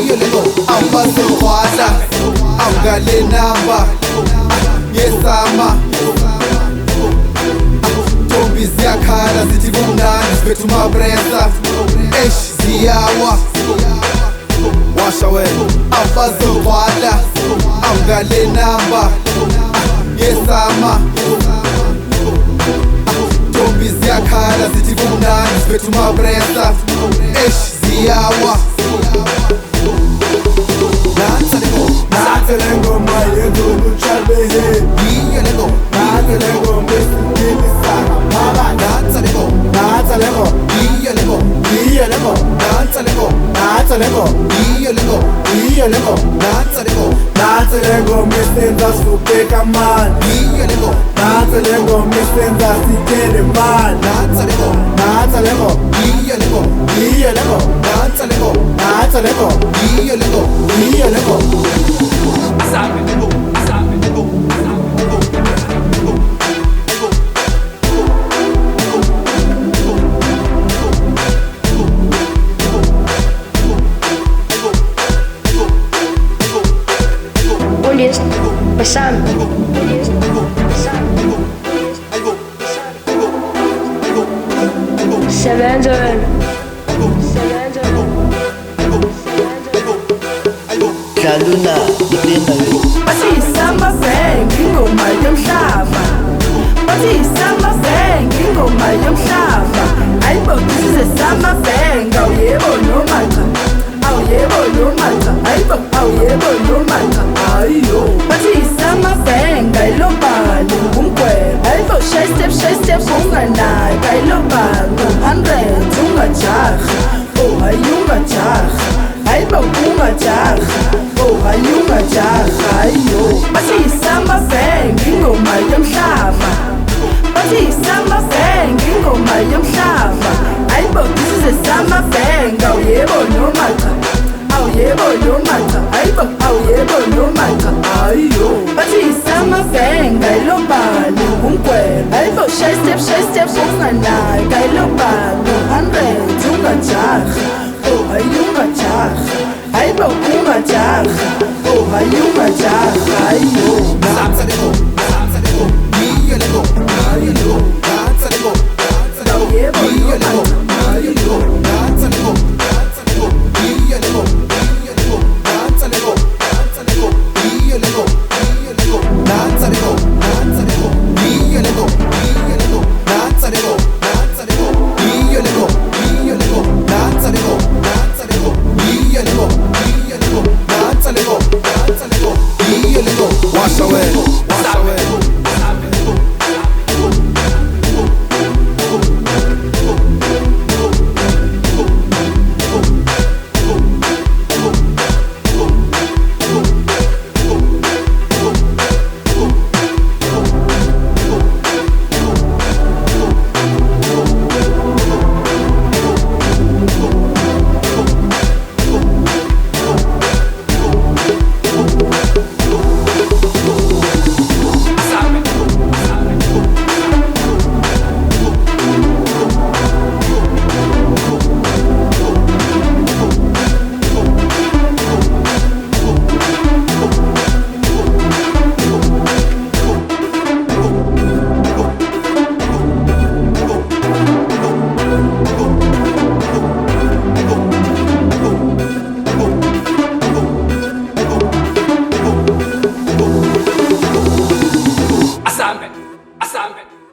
Ambazokwala angale namba yesama Tombi ziyakhala zithi kumnandi sibethu mabresa ziyawa washa wena Ambazokwala angale namba yesama Tombi ziyakhala zithi kumnandi sibethu mabresa ziyawa Natelengo mayedulu chabehe Yiyelego Natelengo mesukini sana Mama Natelego Natelengo Yiyelego Iyelego Natelego Natelengo Yiyelego Iyelego Natelego Natelengo mesenza supeka mani Yiyelego Natelengo mesenza sikele mani Natelego Natelengo Yiyelego Iyelego Natelego Natelengo Yiyelego Iyelego Улист, сам. Seven. Kaluna, dipenda wewe. Bathisamba bang ingoma yomhlaba Bathisamba bang ingoma yomhlaba Ayibo this is samba bang awuyebo noma cha awuyebo noma cha ayibo awuyebo noma cha ayo Bathisamba bang ayilobani ngumgwebo ayibo shy step unganayo ayilobani 100 ungajaha oh ayungajaha ayibo ungajaha ayunga jaha ayo Bathisamba bang ingoma yomhlaba Bathisamba bang ingoma yomhlaba Ayibo this is samba bang awuyebo noma cha awuyebo noma cha ayibo awuyebo noma cha ayo Bathisamba bang ayilobani ngumgwebo ayibo shy step unganayo ayilobani 100 ungajaha oh ayunga jaha ayibo ungajaha oh ayunga jaha ayo Natelego Yiyelego Natelego awuyebo Yiyelego noma Natelego Yiyelego Natelego Yiyelego Natelego Yiyelego Natelego Yiyelego Natelego Yiyelego washa wena Assignment.